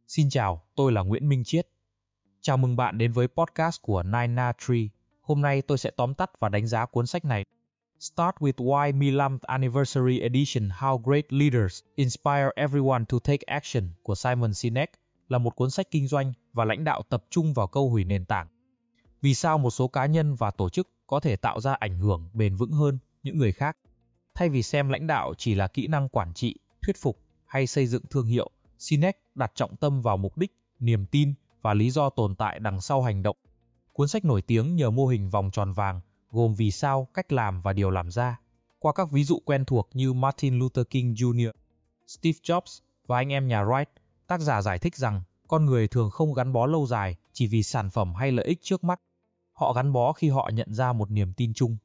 Xin chào, tôi là Nguyễn Minh Chiết. Chào mừng bạn đến với podcast của Nina Tree. Hôm nay tôi sẽ tóm tắt và đánh giá cuốn sách này. Start with Why 15th Anniversary Edition How Great Leaders Inspire Everyone to Take Action của Simon Sinek là một cuốn sách kinh doanh và lãnh đạo tập trung vào câu hủy nền tảng. Vì sao một số cá nhân và tổ chức có thể tạo ra ảnh hưởng bền vững hơn những người khác? Thay vì xem lãnh đạo chỉ là kỹ năng quản trị, thuyết phục hay xây dựng thương hiệu, Sinek đặt trọng tâm vào mục đích, niềm tin và lý do tồn tại đằng sau hành động. Cuốn sách nổi tiếng nhờ mô hình vòng tròn vàng, gồm vì sao, cách làm và điều làm ra. Qua các ví dụ quen thuộc như Martin Luther King Jr., Steve Jobs và anh em nhà Wright, tác giả giải thích rằng con người thường không gắn bó lâu dài chỉ vì sản phẩm hay lợi ích trước mắt. Họ gắn bó khi họ nhận ra một niềm tin chung.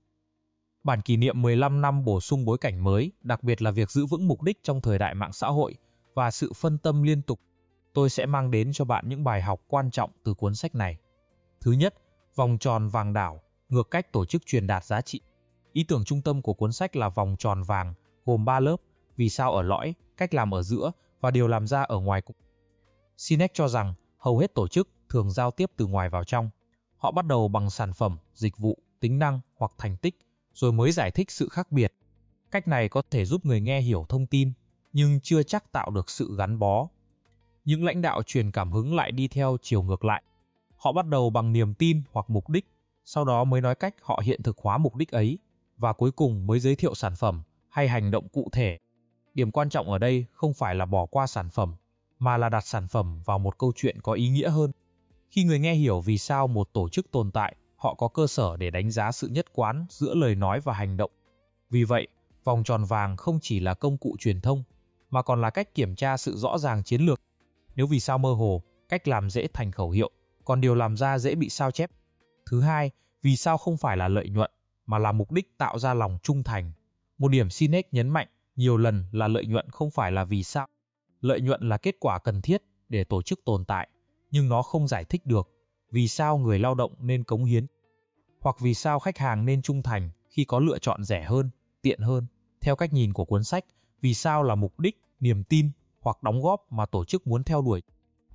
Bản kỷ niệm 15 năm bổ sung bối cảnh mới, đặc biệt là việc giữ vững mục đích trong thời đại mạng xã hội và sự phân tâm liên tục. Tôi sẽ mang đến cho bạn những bài học quan trọng từ cuốn sách này. Thứ nhất, vòng tròn vàng đảo, ngược cách tổ chức truyền đạt giá trị. Ý tưởng trung tâm của cuốn sách là vòng tròn vàng, gồm 3 lớp, vì sao ở lõi, cách làm ở giữa và điều làm ra ở ngoài cùng. Sinek cho rằng hầu hết tổ chức thường giao tiếp từ ngoài vào trong. Họ bắt đầu bằng sản phẩm, dịch vụ, tính năng hoặc thành tích, rồi mới giải thích sự khác biệt. Cách này có thể giúp người nghe hiểu thông tin, nhưng chưa chắc tạo được sự gắn bó. Những lãnh đạo truyền cảm hứng lại đi theo chiều ngược lại. Họ bắt đầu bằng niềm tin hoặc mục đích, sau đó mới nói cách họ hiện thực hóa mục đích ấy, và cuối cùng mới giới thiệu sản phẩm hay hành động cụ thể. Điểm quan trọng ở đây không phải là bỏ qua sản phẩm, mà là đặt sản phẩm vào một câu chuyện có ý nghĩa hơn. Khi người nghe hiểu vì sao một tổ chức tồn tại, họ có cơ sở để đánh giá sự nhất quán giữa lời nói và hành động. Vì vậy, vòng tròn vàng không chỉ là công cụ truyền thông, mà còn là cách kiểm tra sự rõ ràng chiến lược. Nếu vì sao mơ hồ, cách làm dễ thành khẩu hiệu, còn điều làm ra dễ bị sao chép. Thứ hai, vì sao không phải là lợi nhuận, mà là mục đích tạo ra lòng trung thành. Một điểm Sinek nhấn mạnh nhiều lần là lợi nhuận không phải là vì sao. Lợi nhuận là kết quả cần thiết để tổ chức tồn tại, nhưng nó không giải thích được vì sao người lao động nên cống hiến, hoặc vì sao khách hàng nên trung thành khi có lựa chọn rẻ hơn, tiện hơn. Theo cách nhìn của cuốn sách, vì sao là mục đích, niềm tin hoặc đóng góp mà tổ chức muốn theo đuổi.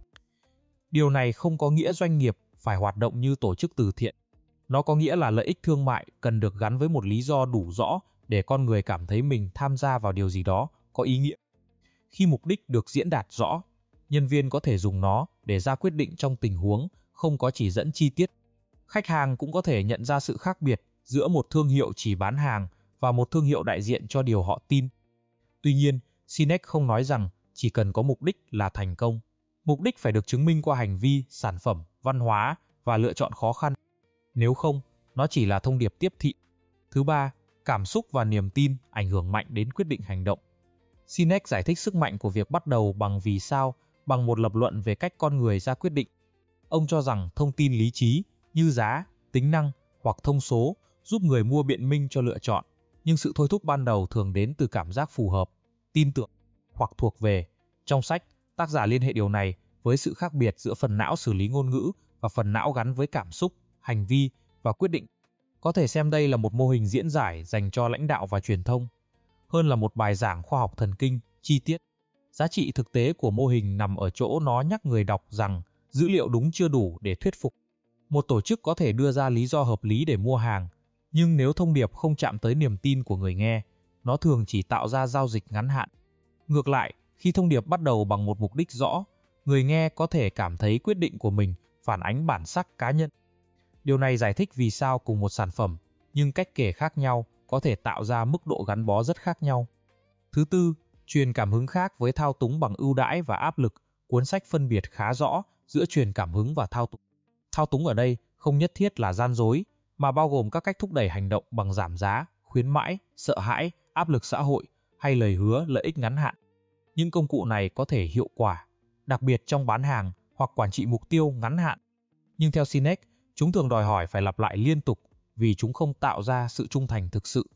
Điều này không có nghĩa doanh nghiệp phải hoạt động như tổ chức từ thiện. Nó có nghĩa là lợi ích thương mại cần được gắn với một lý do đủ rõ để con người cảm thấy mình tham gia vào điều gì đó có ý nghĩa. Khi mục đích được diễn đạt rõ, nhân viên có thể dùng nó để ra quyết định trong tình huống không có chỉ dẫn chi tiết. Khách hàng cũng có thể nhận ra sự khác biệt giữa một thương hiệu chỉ bán hàng và một thương hiệu đại diện cho điều họ tin. Tuy nhiên, Sinek không nói rằng chỉ cần có mục đích là thành công. Mục đích phải được chứng minh qua hành vi, sản phẩm, văn hóa và lựa chọn khó khăn. Nếu không, nó chỉ là thông điệp tiếp thị. Thứ ba, cảm xúc và niềm tin ảnh hưởng mạnh đến quyết định hành động. Sinek giải thích sức mạnh của việc bắt đầu bằng vì sao bằng một lập luận về cách con người ra quyết định. Ông cho rằng thông tin lý trí như giá, tính năng hoặc thông số giúp người mua biện minh cho lựa chọn, nhưng sự thôi thúc ban đầu thường đến từ cảm giác phù hợp, tin tưởng hoặc thuộc về. Trong sách, tác giả liên hệ điều này với sự khác biệt giữa phần não xử lý ngôn ngữ và phần não gắn với cảm xúc, hành vi và quyết định. Có thể xem đây là một mô hình diễn giải dành cho lãnh đạo và truyền thông, hơn là một bài giảng khoa học thần kinh, chi tiết. Giá trị thực tế của mô hình nằm ở chỗ nó nhắc người đọc rằng dữ liệu đúng chưa đủ để thuyết phục. Một tổ chức có thể đưa ra lý do hợp lý để mua hàng, nhưng nếu thông điệp không chạm tới niềm tin của người nghe, nó thường chỉ tạo ra giao dịch ngắn hạn. Ngược lại, khi thông điệp bắt đầu bằng một mục đích rõ, người nghe có thể cảm thấy quyết định của mình phản ánh bản sắc cá nhân. Điều này giải thích vì sao cùng một sản phẩm, nhưng cách kể khác nhau có thể tạo ra mức độ gắn bó rất khác nhau. Thứ tư, truyền cảm hứng khác với thao túng bằng ưu đãi và áp lực. Cuốn sách phân biệt khá rõ giữa truyền cảm hứng và thao túng. Thao túng ở đây không nhất thiết là gian dối, mà bao gồm các cách thúc đẩy hành động bằng giảm giá, khuyến mãi, sợ hãi, áp lực xã hội hay lời hứa lợi ích ngắn hạn. Những công cụ này có thể hiệu quả, đặc biệt trong bán hàng hoặc quản trị mục tiêu ngắn hạn. Nhưng theo Sinek, chúng thường đòi hỏi phải lặp lại liên tục vì chúng không tạo ra sự trung thành thực sự.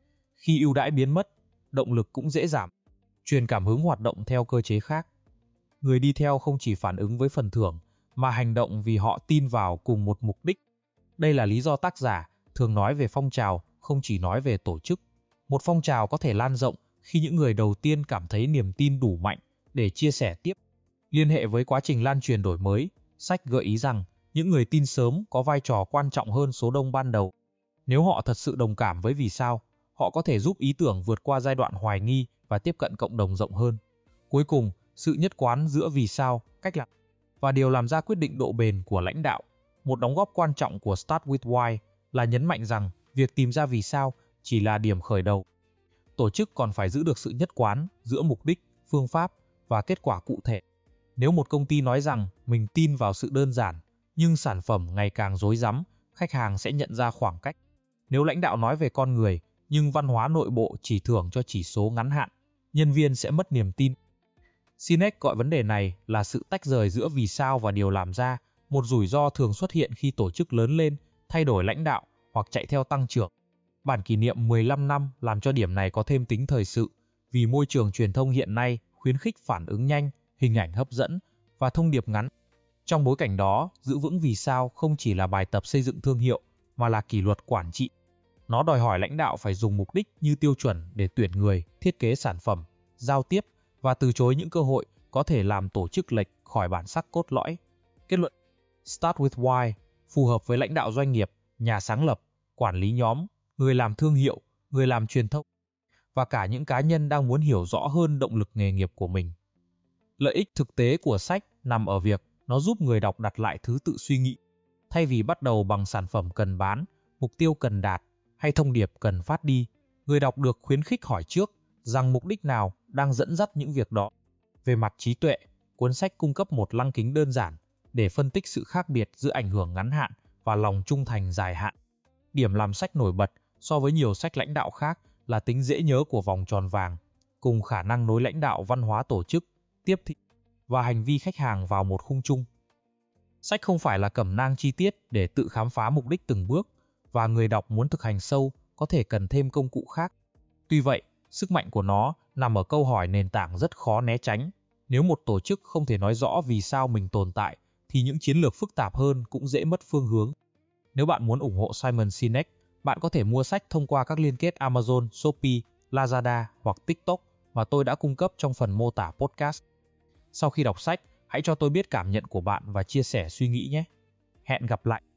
Khi ưu đãi biến mất, động lực cũng dễ giảm. Truyền cảm hứng hoạt động theo cơ chế khác. Người đi theo không chỉ phản ứng với phần thưởng, mà hành động vì họ tin vào cùng một mục đích. Đây là lý do tác giả thường nói về phong trào, không chỉ nói về tổ chức. Một phong trào có thể lan rộng khi những người đầu tiên cảm thấy niềm tin đủ mạnh để chia sẻ tiếp. Liên hệ với quá trình lan truyền đổi mới, sách gợi ý rằng những người tin sớm có vai trò quan trọng hơn số đông ban đầu. Nếu họ thật sự đồng cảm với vì sao, họ có thể giúp ý tưởng vượt qua giai đoạn hoài nghi và tiếp cận cộng đồng rộng hơn. Cuối cùng, sự nhất quán giữa vì sao, cách làm và điều làm ra quyết định độ bền của lãnh đạo. Một đóng góp quan trọng của Start with Why là nhấn mạnh rằng việc tìm ra vì sao chỉ là điểm khởi đầu. Tổ chức còn phải giữ được sự nhất quán giữa mục đích, phương pháp và kết quả cụ thể. Nếu một công ty nói rằng mình tin vào sự đơn giản, nhưng sản phẩm ngày càng rối rắm, khách hàng sẽ nhận ra khoảng cách. Nếu lãnh đạo nói về con người, nhưng văn hóa nội bộ chỉ thưởng cho chỉ số ngắn hạn, nhân viên sẽ mất niềm tin. Sinek gọi vấn đề này là sự tách rời giữa vì sao và điều làm ra, một rủi ro thường xuất hiện khi tổ chức lớn lên, thay đổi lãnh đạo hoặc chạy theo tăng trưởng. Bản kỷ niệm 15 năm làm cho điểm này có thêm tính thời sự, vì môi trường truyền thông hiện nay khuyến khích phản ứng nhanh, hình ảnh hấp dẫn và thông điệp ngắn. Trong bối cảnh đó, giữ vững vì sao không chỉ là bài tập xây dựng thương hiệu, mà là kỷ luật quản trị. Nó đòi hỏi lãnh đạo phải dùng mục đích như tiêu chuẩn để tuyển người, thiết kế sản phẩm, giao tiếp và từ chối những cơ hội có thể làm tổ chức lệch khỏi bản sắc cốt lõi. Kết luận: Start with Why phù hợp với lãnh đạo doanh nghiệp, nhà sáng lập, quản lý nhóm, người làm thương hiệu, người làm truyền thông và cả những cá nhân đang muốn hiểu rõ hơn động lực nghề nghiệp của mình. Lợi ích thực tế của sách nằm ở việc nó giúp người đọc đặt lại thứ tự suy nghĩ. Thay vì bắt đầu bằng sản phẩm cần bán, mục tiêu cần đạt hay thông điệp cần phát đi, người đọc được khuyến khích hỏi trước rằng mục đích nào đang dẫn dắt những việc đó. Về mặt trí tuệ, cuốn sách cung cấp một lăng kính đơn giản để phân tích sự khác biệt giữa ảnh hưởng ngắn hạn và lòng trung thành dài hạn. Điểm làm sách nổi bật so với nhiều sách lãnh đạo khác là tính dễ nhớ của vòng tròn vàng, cùng khả năng nối lãnh đạo văn hóa tổ chức, tiếp thị và hành vi khách hàng vào một khung chung. Sách không phải là cẩm nang chi tiết để tự khám phá mục đích từng bước, và người đọc muốn thực hành sâu có thể cần thêm công cụ khác. Tuy vậy, sức mạnh của nó nằm ở câu hỏi nền tảng rất khó né tránh. Nếu một tổ chức không thể nói rõ vì sao mình tồn tại, thì những chiến lược phức tạp hơn cũng dễ mất phương hướng. Nếu bạn muốn ủng hộ Simon Sinek, bạn có thể mua sách thông qua các liên kết Amazon, Shopee, Lazada hoặc TikTok mà tôi đã cung cấp trong phần mô tả podcast. Sau khi đọc sách, hãy cho tôi biết cảm nhận của bạn và chia sẻ suy nghĩ nhé. Hẹn gặp lại!